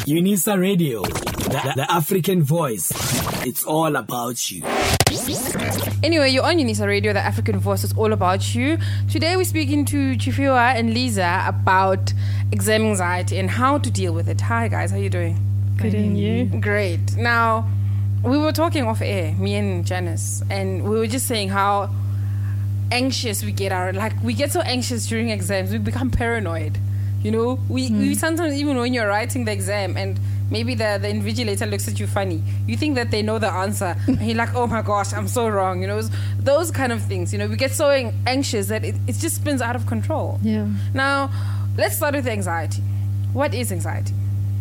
UNISA Radio, the African voice. It's all about you. Anyway, you're on UNISA Radio, the African voice. It's all about you. Today we're speaking to Chifiwa and Lisa about exam anxiety and how to deal with it. Hi guys, how you doing? Good, and you? Great. Now, we were talking off air, me and Janice, and we were just saying how anxious we get. We get so anxious during exams, we become paranoid. You know, we sometimes, even when you're writing the exam and maybe the invigilator looks at you funny, you think that they know the answer and you're like, oh my gosh, I'm so wrong. You know, those kind of things. You know, we get so anxious that it just spins out of control. Yeah. Now, let's start with anxiety. What is anxiety?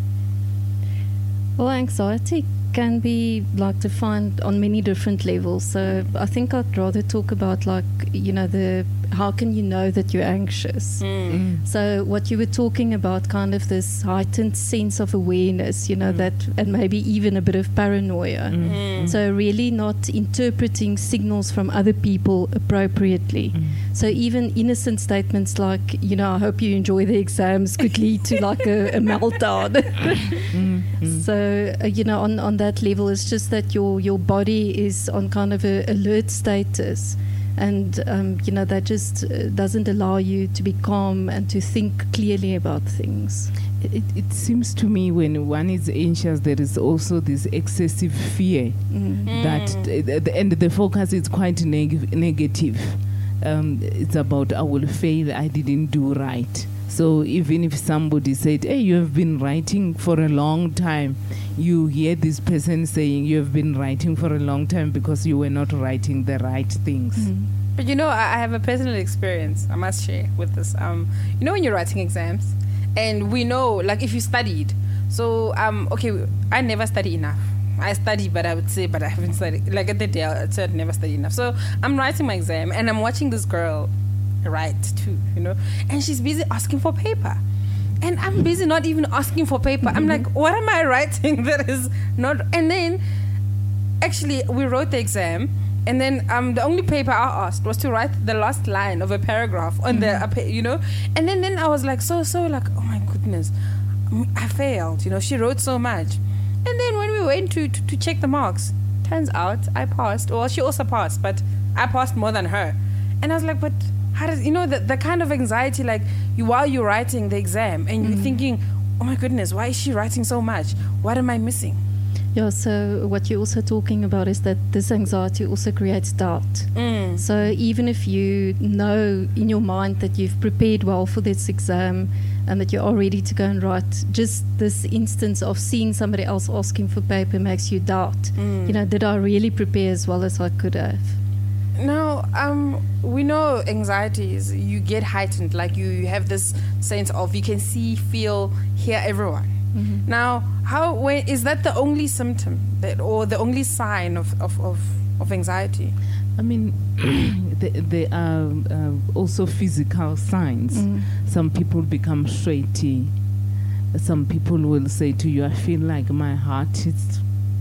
Well, anxiety can be defined on many different levels. So I think I'd rather talk about how can you know that you're anxious? So what you were talking about, kind of this heightened sense of awareness, that, and maybe even a bit of paranoia. So really not interpreting signals from other people appropriately. So even innocent statements like, I hope you enjoy the exams could lead to a meltdown. So, on that level, it's just that your body is on kind of a alert status. And, that just doesn't allow you to be calm and to think clearly about things. It seems to me when one is anxious, there is also this excessive fear and the focus is quite negative. It's about, I will fail, I didn't do right. So even if somebody said, hey, you have been writing for a long time, you hear this person saying you have been writing for a long time because you were not writing the right things. But I have a personal experience I must share with this. When you're writing exams, and we know, if you studied. So, I never study enough. I study, but I haven't studied. At the day, I said never study enough. So I'm writing my exam, and I'm watching this girl write too, and she's busy asking for paper. And I'm busy not even asking for paper. I'm like, what am I writing that is not... And then, actually, we wrote the exam, and then the only paper I asked was to write the last line of a paragraph on the, And then I was like, oh my goodness, I failed. She wrote so much. And then when we went to check the marks, turns out I passed. Well, she also passed, but I passed more than her. And I was like, but... how does the kind of anxiety while you're writing the exam and you're thinking, oh my goodness, why is she writing so much? What am I missing? Yeah, so what you're also talking about is that this anxiety also creates doubt. So even if you know in your mind that you've prepared well for this exam and that you are ready to go and write, just this instance of seeing somebody else asking for paper makes you doubt. Did I really prepare as well as I could have? No, we know anxiety is you get heightened, you have this sense of you can see, feel, hear everyone. Now, is that the only symptom or the only sign of anxiety? I mean, there are also physical signs. Some people become sweaty. Some people will say to you, I feel like my heart is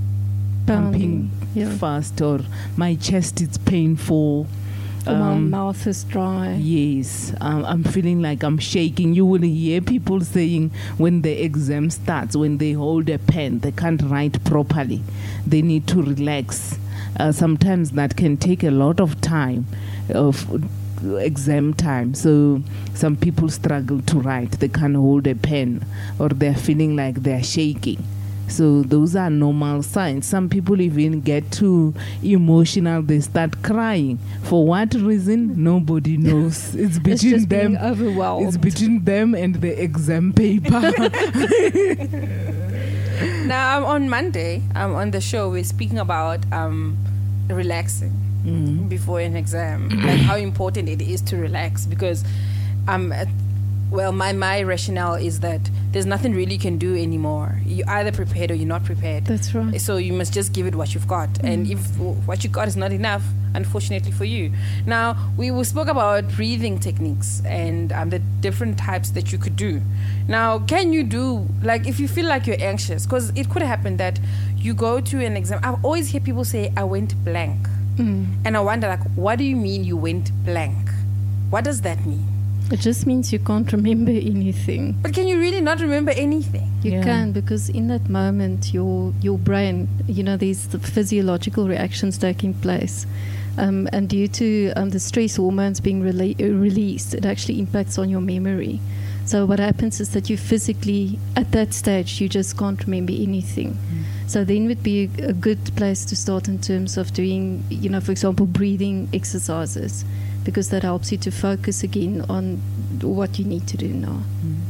pumping fast, or my chest is painful, or my mouth is dry. Yes, I'm feeling like I'm shaking. You will hear people saying when the exam starts, when they hold a pen, they can't write properly. They need to relax. Sometimes that can take a lot of time of exam time. So some people struggle to write. They can't hold a pen, or they're feeling like they're shaking. So those are normal signs. Some people even get too emotional. They start crying. For what reason? Nobody knows. It's between them. It's between them and the exam paper. Now, on Monday, on the show, we're speaking about relaxing before an exam, how important it is to relax, because my rationale is that there's nothing really you can do anymore. You're either prepared or you're not prepared. That's right. So you must just give it what you've got. And if what you got is not enough, unfortunately for you. Now, we spoke about breathing techniques and the different types that you could do. Now, can you do, if you feel like you're anxious, because it could happen that you go to an exam. I always hear people say, I went blank. And I wonder, what do you mean you went blank? What does that mean? It just means you can't remember anything. But can you really not remember anything? You Yeah. can, because in that moment, your brain, there's the physiological reactions taking place. And due to the stress hormones being released, it actually impacts on your memory. So what happens is that you physically, at that stage, you just can't remember anything. So then would be a good place to start in terms of doing, for example, breathing exercises, because that helps you to focus again on what you need to do now.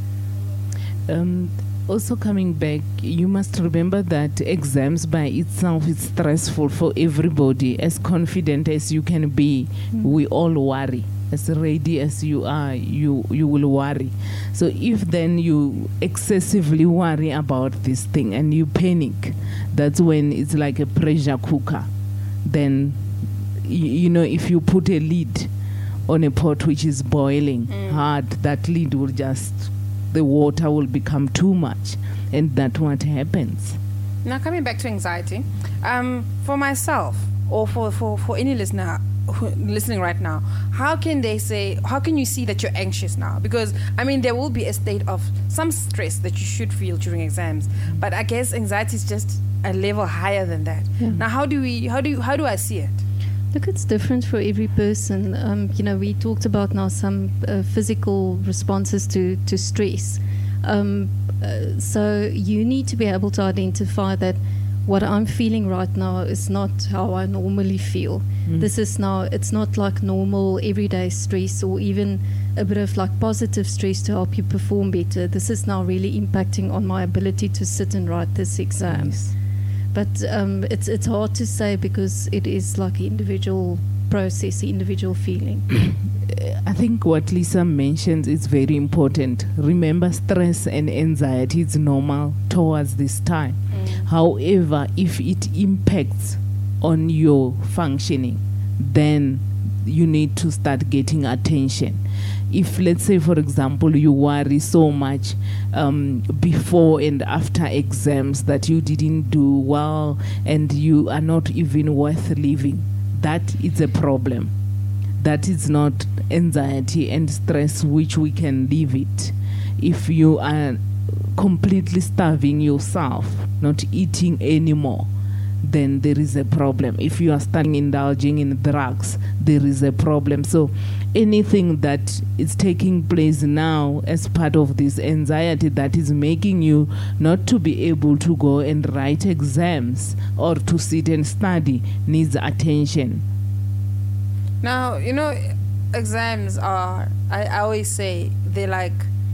Also coming back, you must remember that exams by itself is stressful for everybody. As confident as you can be, we all worry. As ready as you are, you will worry. So if then you excessively worry about this thing and you panic, that's when it's like a pressure cooker. Then, if you put a lid on a pot which is boiling hard, that lid will the water will become too much, and that's what happens. Now, coming back to anxiety, for myself or for any listener listening right now, how can you see that you're anxious now? Because there will be a state of some stress that you should feel during exams, but I guess anxiety is just a level higher than that. Now, how do I see it? Look, it's different for every person. We talked about now some physical responses to stress. So you need to be able to identify that what I'm feeling right now is not how I normally feel. This is now, it's not like normal everyday stress or even a bit of like positive stress to help you perform better. This is now really impacting on my ability to sit and write this exam. Yes. But it's hard to say because it is like an individual process, an individual feeling. I think what Lisa mentions is very important. Remember, stress and anxiety is normal towards this time. However, if it impacts on your functioning, then you need to start getting attention. If, let's say, for example, you worry so much before and after exams that you didn't do well and you are not even worth living, that is a problem. That is not anxiety and stress which we can leave it. If you are completely starving yourself, not eating anymore, then there is a problem. If you are starting indulging in drugs, there is a problem. So anything that is taking place now as part of this anxiety that is making you not to be able to go and write exams or to sit and study needs attention. Now, exams are, I always say, they're like,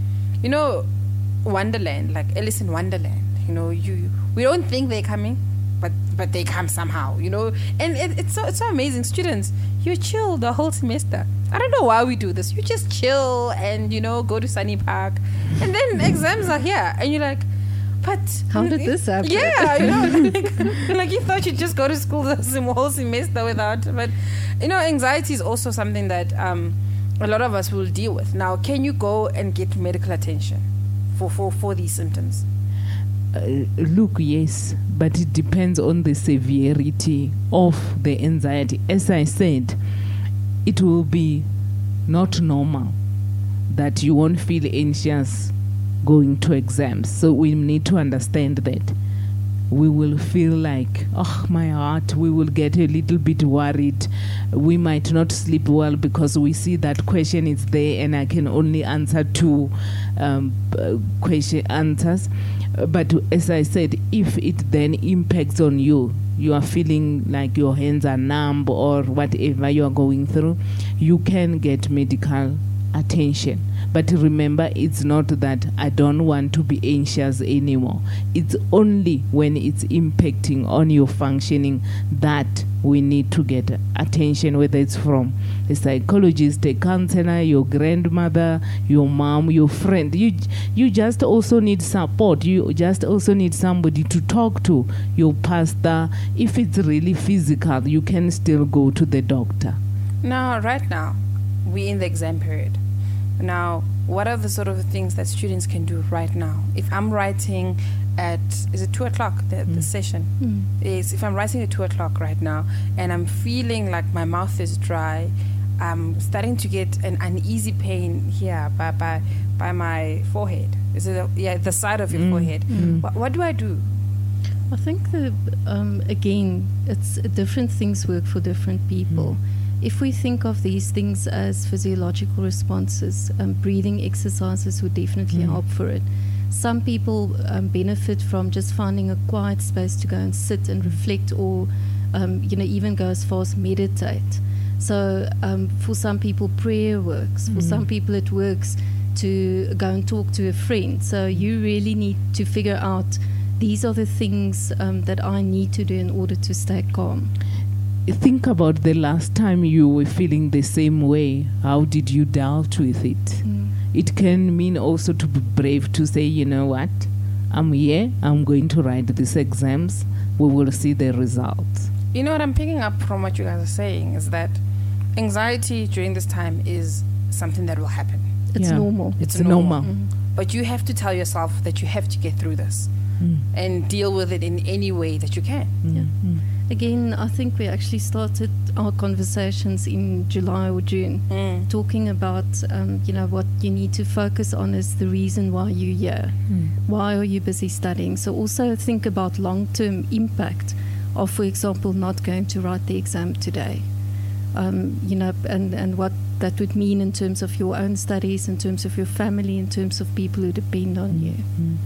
Wonderland, like Alice in Wonderland. We don't think they're coming, but they come somehow, and it's so amazing. Students, you chill the whole semester. I don't know why we do this. You just chill and go to Sunny Park, and then exams are here, and you're like, but how did this happen? Yeah, like you thought you'd just go to school the whole semester without. But anxiety is also something that a lot of us will deal with. Now, can you go and get medical attention for these symptoms? Look, yes, but it depends on the severity of the anxiety. As I said, it will be not normal that you won't feel anxious going to exams. So we need to understand that. We will feel like, my heart, we will get a little bit worried. We might not sleep well because we see that question is there and I can only answer two question answers. But as I said, if it then impacts on you, you are feeling like your hands are numb or whatever you are going through, you can get medical attention. But remember, it's not that I don't want to be anxious anymore. It's only when it's impacting on your functioning that we need to get attention, whether it's from a psychologist, a counselor, your grandmother, your mom, your friend. You just also need support. You just also need somebody to talk to, your pastor. If it's really physical, you can still go to the doctor. Now, right now, we're in the exam period. Now, what are the sort of things that students can do right now? If I'm writing is it 2 o'clock, the session? Is if I'm writing at 2 o'clock right now and I'm feeling like my mouth is dry, I'm starting to get an uneasy pain here by my forehead. Is it the side of your forehead? What do I do? I think that, again, it's different things work for different people. If we think of these things as physiological responses, breathing exercises would definitely help for it. Some people benefit from just finding a quiet space to go and sit and reflect, or even go as far as meditate. So for some people, prayer works. For some people, it works to go and talk to a friend. So you really need to figure out, these are the things that I need to do in order to stay calm. Think about the last time you were feeling the same way. How did you deal with it? It can mean also to be brave, to say, you know what, I'm here, I'm going to write these exams, we will see the results. You know what I'm picking up from what you guys are saying is that anxiety during this time is something that will happen. It's normal. It's normal. But you have to tell yourself that you have to get through this and deal with it in any way that you can. Again, I think we actually started our conversations in July or June, talking about, what you need to focus on is the reason why you're here. Why are you busy studying? So also think about long-term impact of, for example, not going to write the exam today. And what that would mean in terms of your own studies, in terms of your family, in terms of people who depend on you.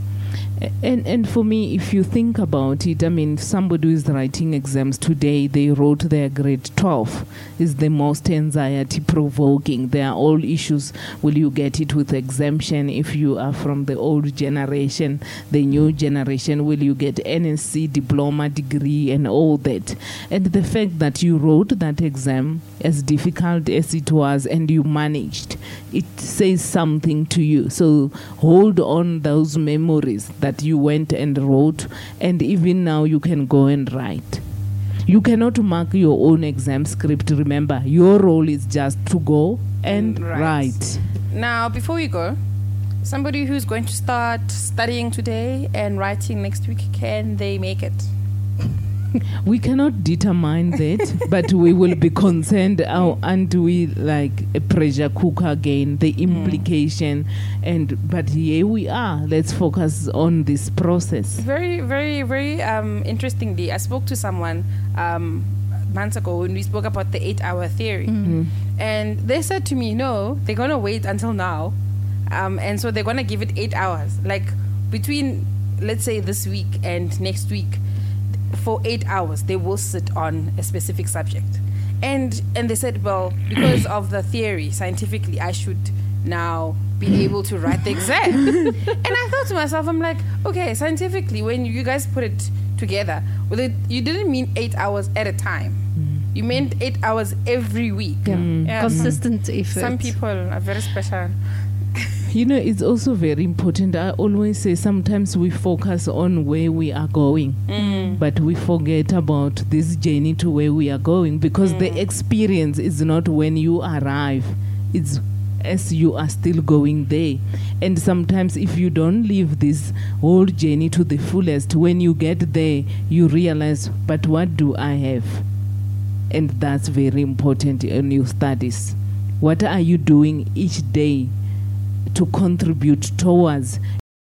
And for me, if you think about it, I mean, somebody who is writing exams today, they wrote their grade 12, is the most anxiety provoking. There are all issues. Will you get it with exemption if you are from the old generation? The new generation, will you get NSC, diploma, degree, and all that? And the fact that you wrote that exam, as difficult as it was, and you managed, it says something to you. So hold on those memories that you went and wrote, and even now you can go and write. You cannot mark your own exam script. Remember, your role is just to go and write. Now, before we go, somebody who's going to start studying today and writing next week, can they make it? We cannot determine that, but we will be concerned. And we like a pressure cooker again, the implication. But here we are. Let's focus on this process. Very, very, very interestingly, I spoke to someone months ago when we spoke about the 8-hour theory. And they said to me, no, they're going to wait until now. And so they're going to give it 8 hours. Like between, let's say, this week and next week, for 8 hours, they will sit on a specific subject. And they said, well, because of the theory, scientifically, I should now be able to write the exam. And I thought to myself, I'm like, okay, scientifically, when you guys put it together, you didn't mean 8 hours at a time. You meant 8 hours every week. Consistent effort. Some people are very special. You know, it's also very important. I always say sometimes we focus on where we are going, but we forget about this journey to where we are going, because the experience is not when you arrive. It's as you are still going there. And sometimes if you don't live this whole journey to the fullest, when you get there, you realize, but what do I have? And that's very important in your studies. What are you doing each day to contribute towards